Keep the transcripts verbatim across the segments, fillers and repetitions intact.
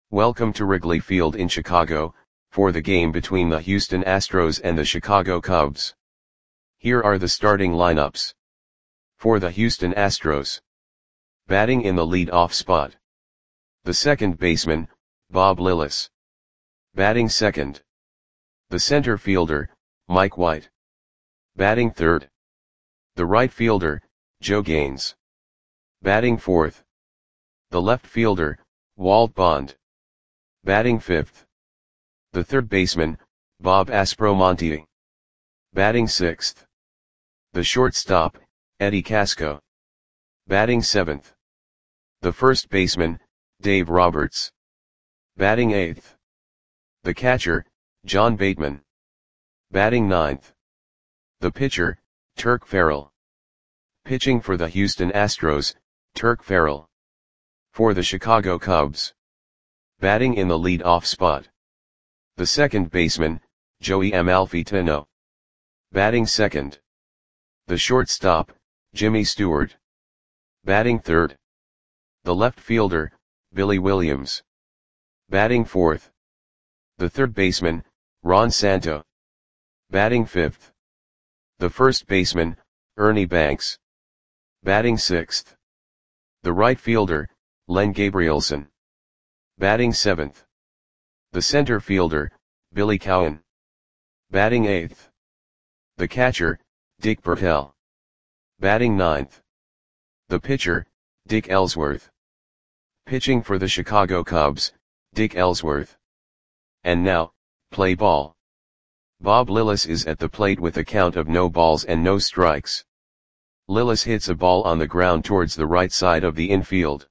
Welcome to Wrigley Field in Chicago, for the game between the Houston Astros and the Chicago Cubs. Here are the starting lineups. For the Houston Astros. Batting in the lead-off spot. The second baseman, Bob Lillis. Batting second. The center fielder, Mike White. Batting third. The right fielder, Joe Gaines. Batting fourth. The left fielder, Walt Bond. Batting fifth. The third baseman, Bob Aspromonte. Batting sixth. The shortstop, Eddie Casco. Batting seventh. The first baseman, Dave Roberts. Batting eighth. The catcher, John Bateman. Batting ninth. The pitcher, Turk Farrell. Pitching for the Houston Astros, Turk Farrell. For the Chicago Cubs. Batting in the lead-off spot. The second baseman, Joey Amalfitano. Batting second. The shortstop, Jimmy Stewart. Batting third. The left fielder, Billy Williams. Batting fourth. The third baseman, Ron Santo. Batting fifth. The first baseman, Ernie Banks. Batting sixth. The right fielder, Len Gabrielson. Batting seventh. The center fielder, Billy Cowan. Batting eighth. The catcher, Dick Bertel. Batting ninth. The pitcher, Dick Ellsworth. Pitching for the Chicago Cubs, Dick Ellsworth. And now, play ball. Bob Lillis is at the plate with a count of no balls and no strikes. Lillis hits a ball on the ground towards the right side of the infield.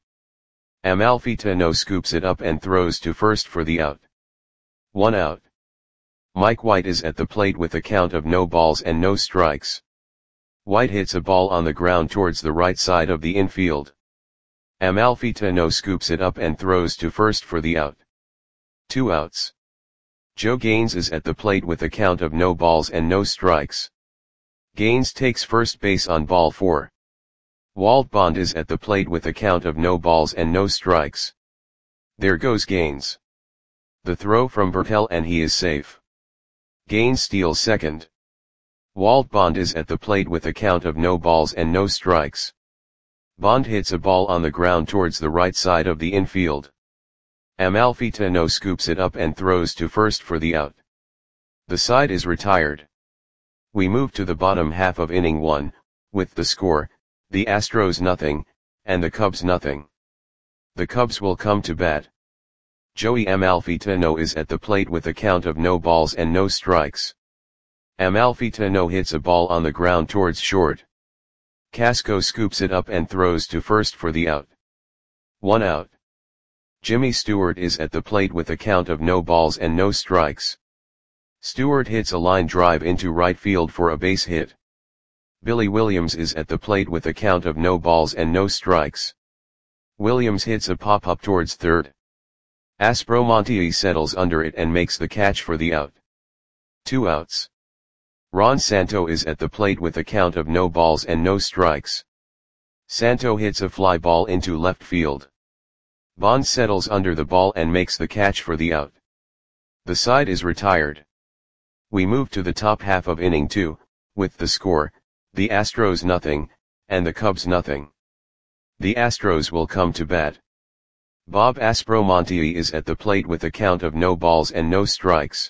Amalfitano scoops it up and throws to first for the out. One out. Mike White is at the plate with a count of no balls and no strikes. White hits a ball on the ground towards the right side of the infield. Amalfitano scoops it up and throws to first for the out. Two outs. Joe Gaines is at the plate with a count of no balls and no strikes. Gaines takes first base on ball four. Walt Bond is at the plate with a count of no balls and no strikes. There goes Gaines. The throw from Bertel and he is safe. Gaines steals second. Walt Bond is at the plate with a count of no balls and no strikes. Bond hits a ball on the ground towards the right side of the infield. Amalfitano scoops it up and throws to first for the out. The side is retired. We move to the bottom half of inning one, with the score, the Astros nothing, and the Cubs nothing. The Cubs will come to bat. Joey Amalfitano is at the plate with a count of no balls and no strikes. Amalfitano hits a ball on the ground towards short. Casco scoops it up and throws to first for the out. One out. Jimmy Stewart is at the plate with a count of no balls and no strikes. Stewart hits a line drive into right field for a base hit. Billy Williams is at the plate with a count of no balls and no strikes. Williams hits a pop-up towards third. Aspromonte settles under it and makes the catch for the out. Two outs. Ron Santo is at the plate with a count of no balls and no strikes. Santo hits a fly ball into left field. Bond settles under the ball and makes the catch for the out. The side is retired. We move to the top half of inning two, with the score, the Astros nothing, and the Cubs nothing. The Astros will come to bat. Bob Aspromonte is at the plate with a count of no balls and no strikes.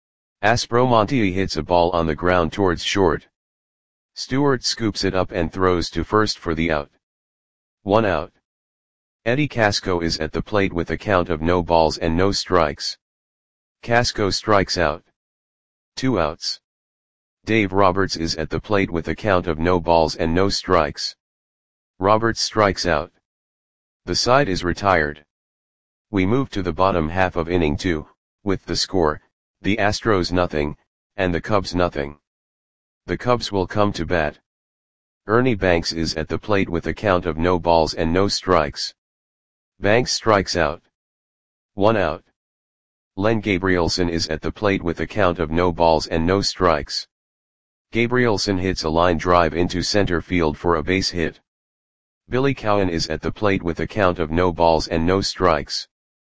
Aspromonte hits a ball on the ground towards short. Stewart scoops it up and throws to first for the out. One out. Eddie Casco is at the plate with a count of no balls and no strikes. Casco strikes out. Two outs. Dave Roberts is at the plate with a count of no balls and no strikes. Roberts strikes out. The side is retired. We move to the bottom half of inning two, with the score, the Astros nothing, and the Cubs nothing. The Cubs will come to bat. Ernie Banks is at the plate with a count of no balls and no strikes. Banks strikes out. One out. Len Gabrielson is at the plate with a count of no balls and no strikes. Gabrielson hits a line drive into center field for a base hit. Billy Cowan is at the plate with a count of no balls and no strikes.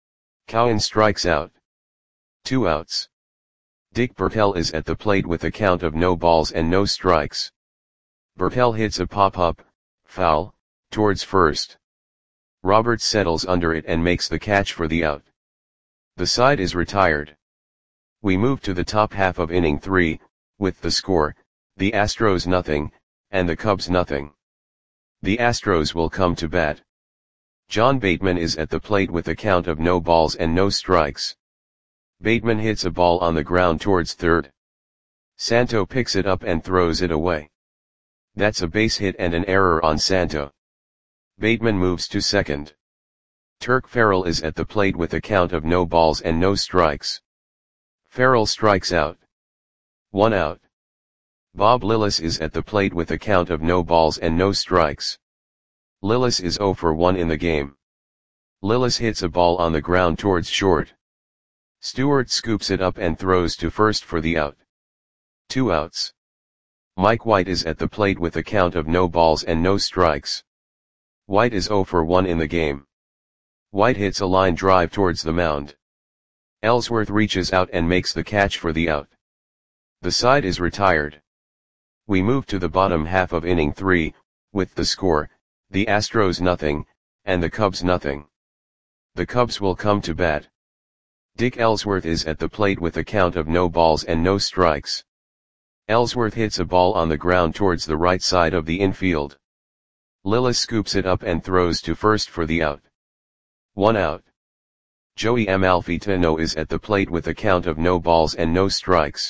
Cowan strikes out. Two outs. Dick Bertel is at the plate with a count of no balls and no strikes. Bertel hits a pop-up, foul, towards first. Roberts settles under it and makes the catch for the out. The side is retired. We move to the top half of inning three, with the score, the Astros nothing, and the Cubs nothing. The Astros will come to bat. John Bateman is at the plate with a count of no balls and no strikes. Bateman hits a ball on the ground towards third. Santo picks it up and throws it away. That's a base hit and an error on Santo. Bateman moves to second. Turk Farrell is at the plate with a count of no balls and no strikes. Farrell strikes out. One out. Bob Lillis is at the plate with a count of no balls and no strikes. Lillis is oh for one in the game. Lillis hits a ball on the ground towards short. Stewart scoops it up and throws to first for the out. Two outs. Mike White is at the plate with a count of no balls and no strikes. White is oh for one in the game. White hits a line drive towards the mound. Ellsworth reaches out and makes the catch for the out. The side is retired. We move to the bottom half of inning three, with the score, the Astros nothing, and the Cubs nothing. The Cubs will come to bat. Dick Ellsworth is at the plate with a count of no balls and no strikes. Ellsworth hits a ball on the ground towards the right side of the infield. Lillis scoops it up and throws to first for the out. One out. Joey Amalfitano is at the plate with a count of no balls and no strikes.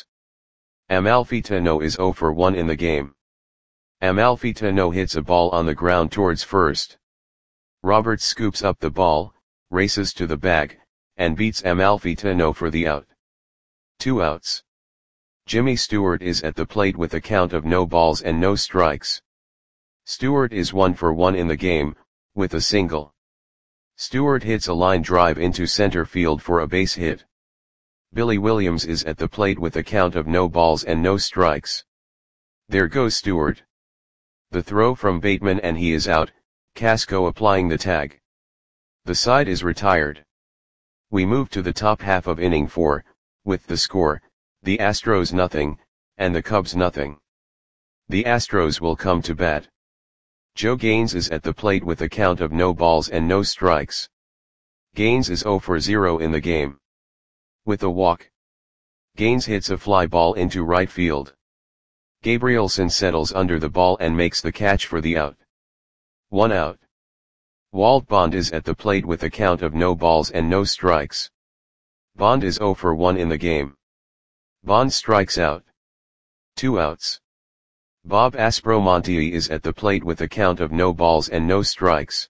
Amalfitano is oh for one in the game. Amalfitano hits a ball on the ground towards first. Roberts scoops up the ball, races to the bag, and beats Amalfitano for the out. Two outs. Jimmy Stewart is at the plate with a count of no balls and no strikes. Stewart is one for one in the game, with a single. Stewart hits a line drive into center field for a base hit. Billy Williams is at the plate with a count of no balls and no strikes. There goes Stewart. The throw from Bateman and he is out, Casco applying the tag. The side is retired. We move to the top half of inning four, with the score, the Astros nothing, and the Cubs nothing. The Astros will come to bat. Joe Gaines is at the plate with a count of no balls and no strikes. Gaines is oh for zero in the game. With a walk. Gaines hits a fly ball into right field. Gabrielson settles under the ball and makes the catch for the out. One out. Walt Bond is at the plate with a count of no balls and no strikes. Bond is oh for one in the game. Bond strikes out. Two outs. Bob Aspromonte is at the plate with a count of no balls and no strikes.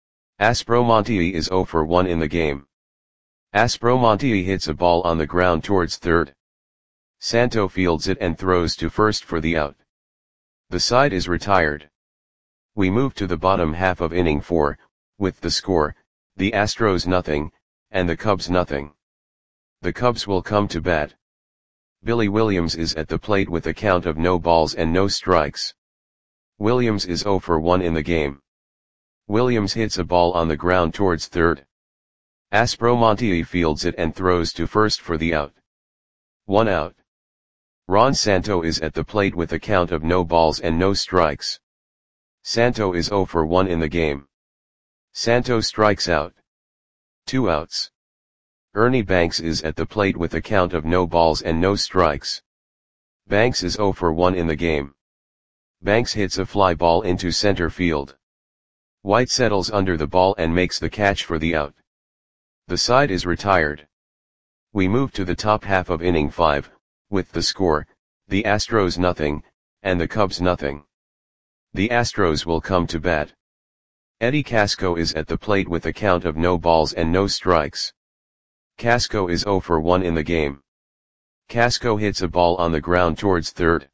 Aspromonte is oh for one in the game. Aspromonte hits a ball on the ground towards third. Santo fields it and throws to first for the out. The side is retired. We move to the bottom half of inning four, with the score, the Astros nothing, and the Cubs nothing. The Cubs will come to bat. Billy Williams is at the plate with a count of no balls and no strikes. Williams is oh for one in the game. Williams hits a ball on the ground towards third. Aspromonte fields it and throws to first for the out. One out. Ron Santo is at the plate with a count of no balls and no strikes. Santo is oh for one in the game. Santo strikes out. Two outs. Ernie Banks is at the plate with a count of no balls and no strikes. Banks is oh for one in the game. Banks hits a fly ball into center field. White settles under the ball and makes the catch for the out. The side is retired. We move to the top half of inning five, with the score, the Astros nothing, and the Cubs nothing. The Astros will come to bat. Eddie Casco is at the plate with a count of no balls and no strikes. Casco is oh for one in the game. Casco hits a ball on the ground towards third.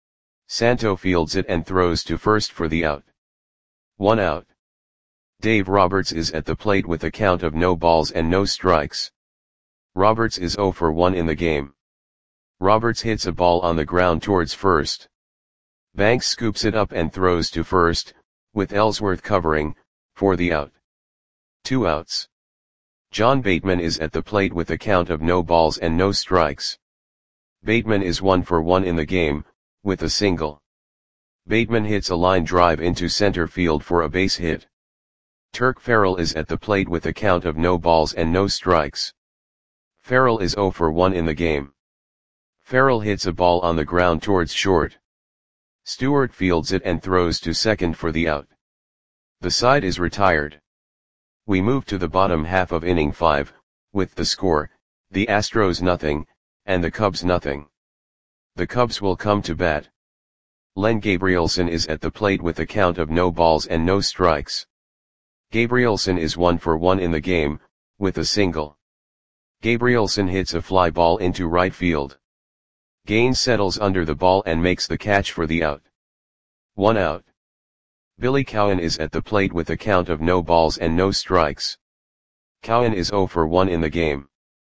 Santo fields it and throws to first for the out. One out. Dave Roberts is at the plate with a count of no balls and no strikes. Roberts is oh for one in the game. Roberts hits a ball on the ground towards first. Banks scoops it up and throws to first, with Ellsworth covering, for the out. Two outs. John Bateman is at the plate with a count of no balls and no strikes. Bateman is one for one in the game, with a single. Bateman hits a line drive into center field for a base hit. Turk Farrell is at the plate with a count of no balls and no strikes. Farrell is zero for one in the game. Farrell hits a ball on the ground towards short. Stewart fields it and throws to second for the out. The side is retired. We move to the bottom half of inning five, with the score, the Astros nothing, and the Cubs nothing. The Cubs will come to bat. Len Gabrielson is at the plate with a count of no balls and no strikes. Gabrielson is one for one in the game, with a single. Gabrielson hits a fly ball into right field. Gaines settles under the ball and makes the catch for the out. One out. Billy Cowan is at the plate with a count of no balls and no strikes. Cowan is zero for one in the game.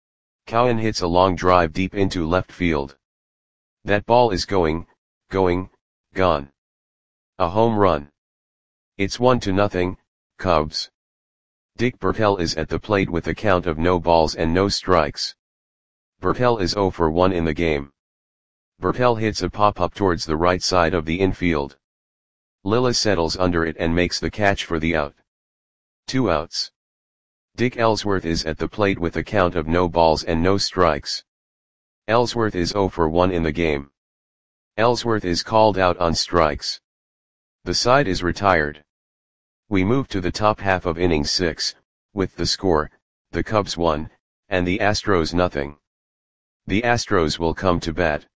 Cowan hits a long drive deep into left field. That ball is going, going, gone. A home run. It's one to nothing, Cubs. Dick Bertel is at the plate with a count of no balls and no strikes. Bertel is zero for one in the game. Bertel hits a pop-up towards the right side of the infield. Lillis settles under it and makes the catch for the out. Two outs. Dick Ellsworth is at the plate with a count of no balls and no strikes. Ellsworth is zero for one in the game. Ellsworth is called out on strikes. The side is retired. We move to the top half of inning six, with the score, the Cubs one, and the Astros nothing. The Astros will come to bat.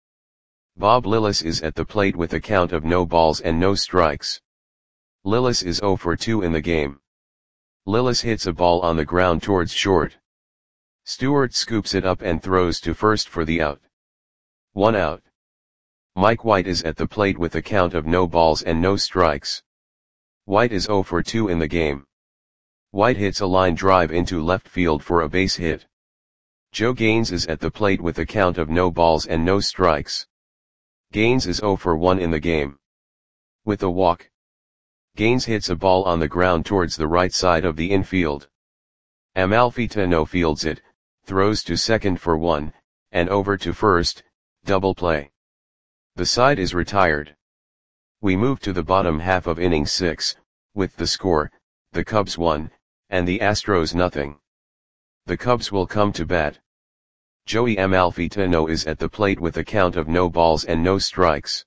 Bob Lillis is at the plate with a count of no balls and no strikes. Lillis is zero for two in the game. Lillis hits a ball on the ground towards short. Stewart scoops it up and throws to first for the out. One out. Mike White is at the plate with a count of no balls and no strikes. White is zero for two in the game. White hits a line drive into left field for a base hit. Joe Gaines is at the plate with a count of no balls and no strikes. Gaines is zero for one in the game. With a walk. Gaines hits a ball on the ground towards the right side of the infield. Amalfitano fields it, throws to second for one, and over to first, double play. The side is retired. We move to the bottom half of inning six, with the score, the Cubs one, and the Astros nothing. The Cubs will come to bat. Joey Amalfitano is at the plate with a count of no balls and no strikes.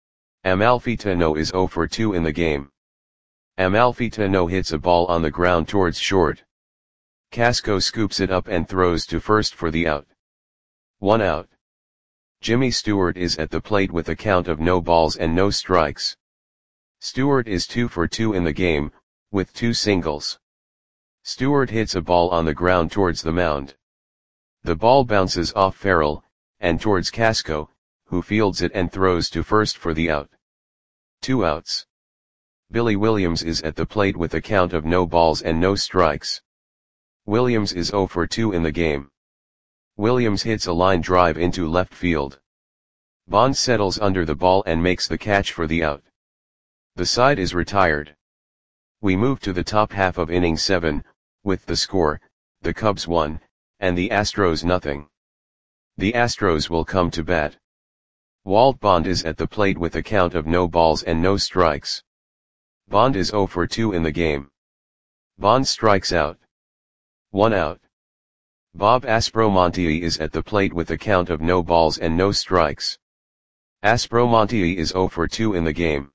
Amalfitano is zero for two in the game. Amalfitano hits a ball on the ground towards short. Casco scoops it up and throws to first for the out. One out. Jimmy Stewart is at the plate with a count of no balls and no strikes. Stewart is two for two in the game, with two singles. Stewart hits a ball on the ground towards the mound. The ball bounces off Farrell, and towards Casco, who fields it and throws to first for the out. Two outs. Billy Williams is at the plate with a count of no balls and no strikes. Williams is zero for two in the game. Williams hits a line drive into left field. Bond settles under the ball and makes the catch for the out. The side is retired. We move to the top half of inning seven, with the score, the Cubs one, and the Astros nothing. The Astros will come to bat. Walt Bond is at the plate with a count of no balls and no strikes. Bond is zero for two in the game. Bond strikes out. One out. Bob Aspromonte is at the plate with a count of no balls and no strikes. Aspromonte is zero for two in the game.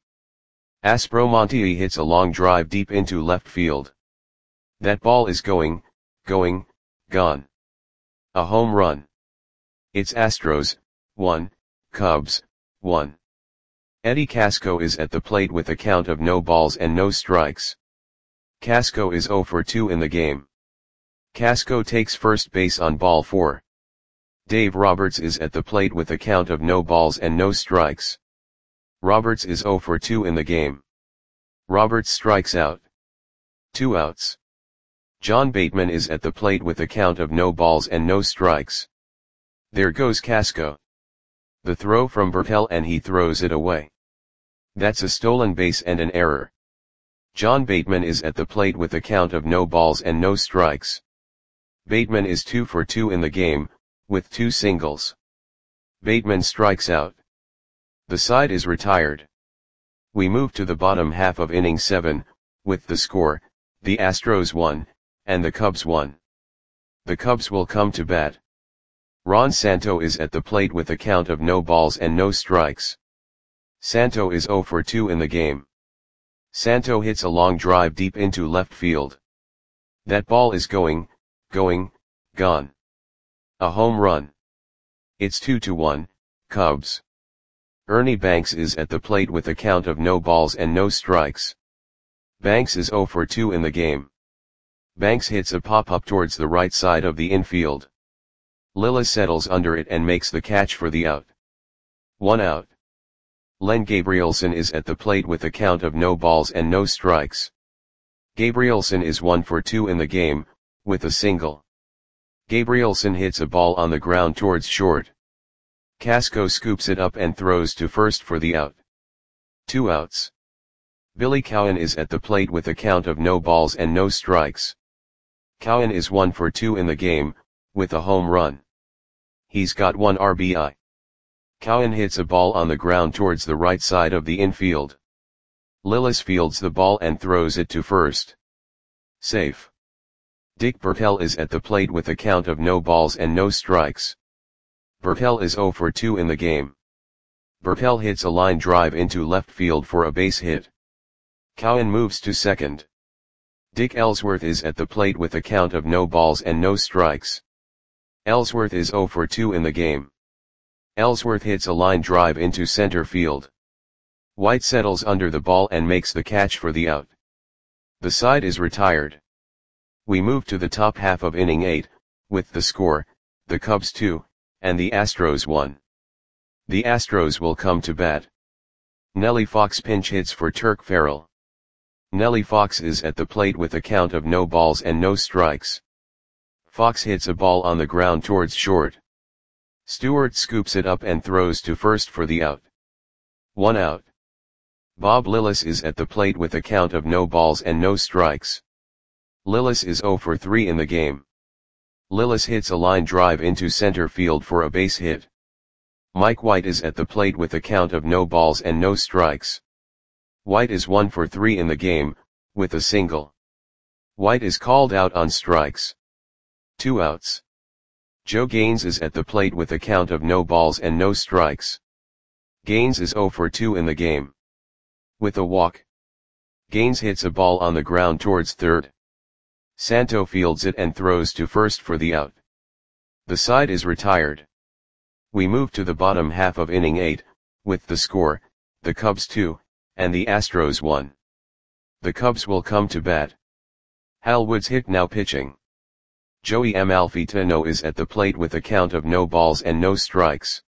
Aspromonte hits a long drive deep into left field. That ball is going, going, gone. A home run. It's Astros, one, Cubs, one. Eddie Casco is at the plate with a count of no balls and no strikes. Casco is zero for two in the game. Casco takes first base on ball four. Dave Roberts is at the plate with a count of no balls and no strikes. Roberts is zero for two in the game. Roberts strikes out. Two outs. John Bateman is at the plate with a count of no balls and no strikes. There goes Casco. The throw from Bertel and he throws it away. That's a stolen base and an error. John Bateman is at the plate with a count of no balls and no strikes. Bateman is two for two in the game, with two singles. Bateman strikes out. The side is retired. We move to the bottom half of inning seven, with the score, the Astros won, and the Cubs won. The Cubs will come to bat. Ron Santo is at the plate with a count of no balls and no strikes. Santo is zero for two in the game. Santo hits a long drive deep into left field. That ball is going, going, gone. A home run. It's two to one, Cubs. Ernie Banks is at the plate with a count of no balls and no strikes. Banks is zero for two in the game. Banks hits a pop-up towards the right side of the infield. Lilla settles under it and makes the catch for the out. One out. Len Gabrielson is at the plate with a count of no balls and no strikes. Gabrielson is one for two in the game, with a single. Gabrielson hits a ball on the ground towards short. Casco scoops it up and throws to first for the out. Two outs. Billy Cowan is at the plate with a count of no balls and no strikes. Cowan is one for two in the game, with a home run. He's got one R B I. Cowan hits a ball on the ground towards the right side of the infield. Lillis fields the ball and throws it to first. Safe. Dick Bertel is at the plate with a count of no balls and no strikes. Bertel is zero for two in the game. Bertel hits a line drive into left field for a base hit. Cowan moves to second. Dick Ellsworth is at the plate with a count of no balls and no strikes. Ellsworth is zero for two in the game. Ellsworth hits a line drive into center field. White settles under the ball and makes the catch for the out. The side is retired. We move to the top half of inning eight, with the score, the Cubs two, and the Astros one. The Astros will come to bat. Nellie Fox pinch hits for Turk Farrell. Nellie Fox is at the plate with a count of no balls and no strikes. Fox hits a ball on the ground towards short. Stewart scoops it up and throws to first for the out. One out. Bob Lillis is at the plate with a count of no balls and no strikes. Lillis is zero for three in the game. Lillis hits a line drive into center field for a base hit. Mike White is at the plate with a count of no balls and no strikes. White is one for three in the game, with a single. White is called out on strikes. Two outs. Joe Gaines is at the plate with a count of no balls and no strikes. Gaines is zero for two in the game. With a walk. Gaines hits a ball on the ground towards third. Santo fields it and throws to first for the out. The side is retired. We move to the bottom half of inning eight, with the score, the Cubs two, and the Astros one. The Cubs will come to bat. Hal Woods hit now pitching. Joey Amalfitano is at the plate with a count of no balls and no strikes.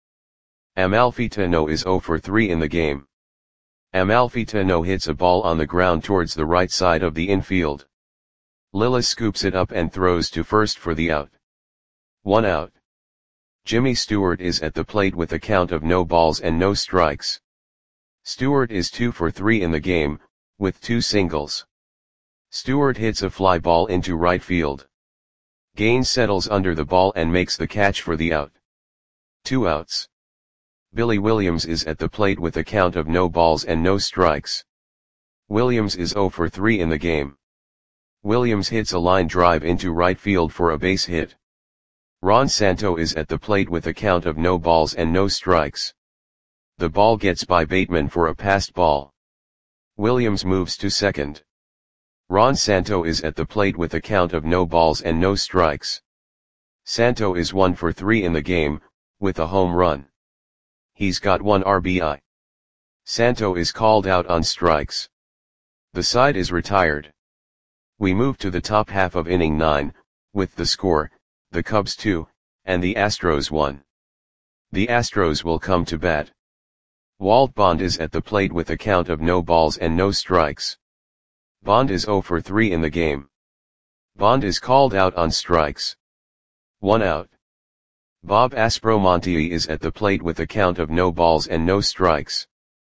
Amalfitano is zero for three in the game. Amalfitano hits a ball on the ground towards the right side of the infield. Lillis scoops it up and throws to first for the out. One out. Jimmy Stewart is at the plate with a count of no balls and no strikes. Stewart is two for three in the game, with two singles. Stewart hits a fly ball into right field. Gaines settles under the ball and makes the catch for the out. Two outs. Billy Williams is at the plate with a count of no balls and no strikes. Williams is zero for three in the game. Williams hits a line drive into right field for a base hit. Ron Santo is at the plate with a count of no balls and no strikes. The ball gets by Bateman for a passed ball. Williams moves to second. Ron Santo is at the plate with a count of no balls and no strikes. Santo is one for three in the game, with a home run. He's got one R B I. Santo is called out on strikes. The side is retired. We move to the top half of inning nine, with the score, the Cubs two, and the Astros one. The Astros will come to bat. Walt Bond is at the plate with a count of no balls and no strikes. Bond is zero for three in the game. Bond is called out on strikes. One out. Bob Aspromonte is at the plate with a count of no balls and no strikes.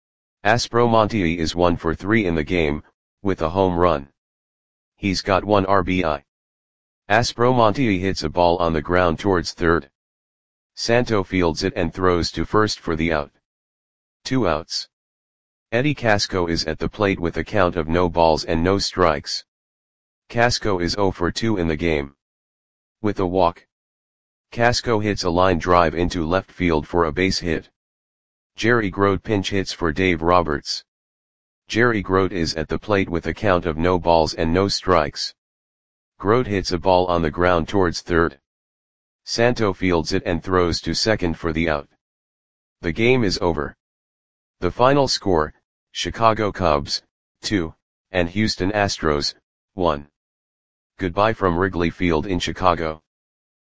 Aspromonte is one for three in the game, with a home run. He's got one R B I. Aspromonte hits a ball on the ground towards third. Santo fields it and throws to first for the out. Two outs. Eddie Casco is at the plate with a count of no balls and no strikes. Casco is zero for two in the game. With a walk, Casco hits a line drive into left field for a base hit. Jerry Grote pinch hits for Dave Roberts. Jerry Grote is at the plate with a count of no balls and no strikes. Grote hits a ball on the ground towards third. Santo fields it and throws to second for the out. The game is over. The final score, Chicago Cubs, two, and Houston Astros, one. Goodbye from Wrigley Field in Chicago.